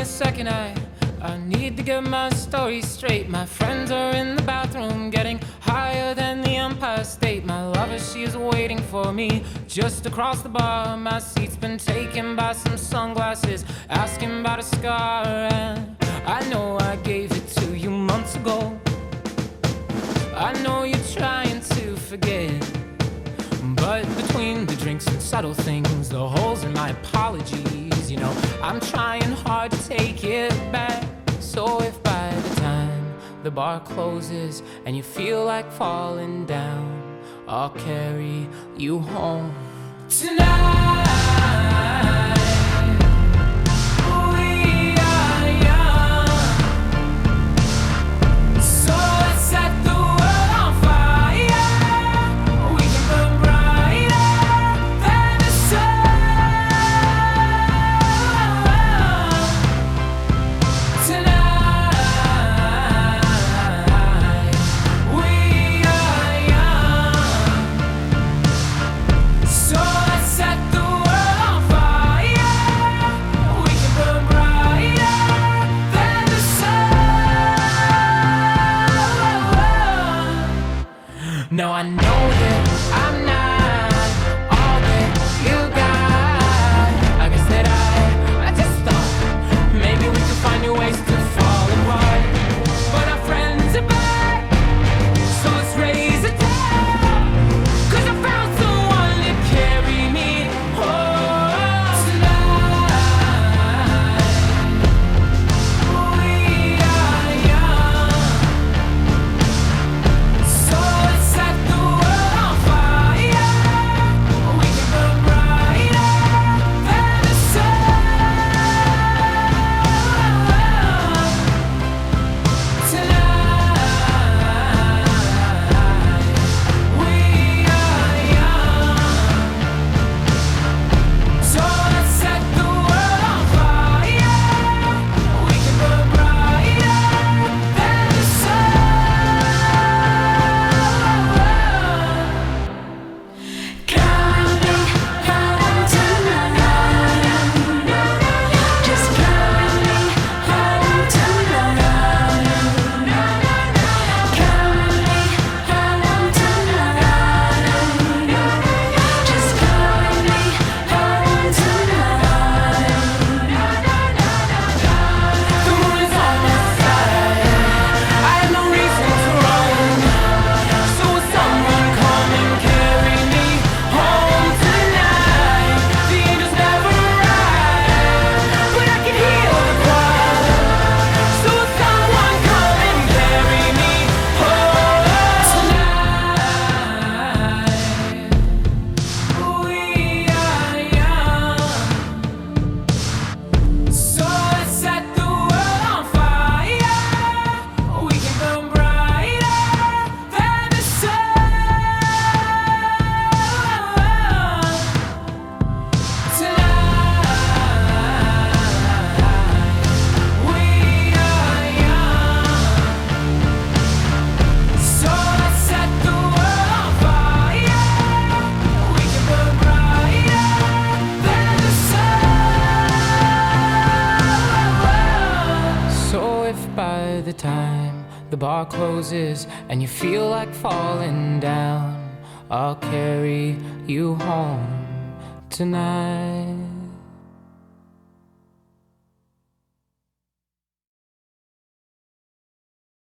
a second, I need to get my story straight. My friends are in the bathroom getting higher than the Empire State. My lover, she is waiting for me just across the bar. My seat's been taken by some sunglasses, asking about a scar. And I know I gave it to you months ago. I know you're trying to forget, but between the drinks and subtle things, the holes in my apologies, you know, I'm trying hard to take it back. So if by the time the bar closes and you feel like falling down, I'll carry you home tonight. No, I know that I'm not all that you got. I guess that I just thought maybe we could find new ways to fall apart. But our friends are back, so let's raise a toast, 'cause I found someone to carry me home tonight. We are young, so let's set the world on fire. We can burn brighter than the sun tonight. We are young, so let's set the world on fire. We can burn brighter than the sun. Coming home tonight. Just coming home tonight. Coming home tonight. Just coming home tonight. The moon is on my side. I have no reason to run. So will someone come and carry me home tonight? The angels never arrive, but I can hear the choir. So will someone come and carry me home tonight? We are young, so let's set the world on fire. We can burn brighter than the sun tonight. We are young, so let's set the world on fire. We can burn brighter than the sun. So if by the time the bar closes and you feel like falling down, I'll carry you home tonight.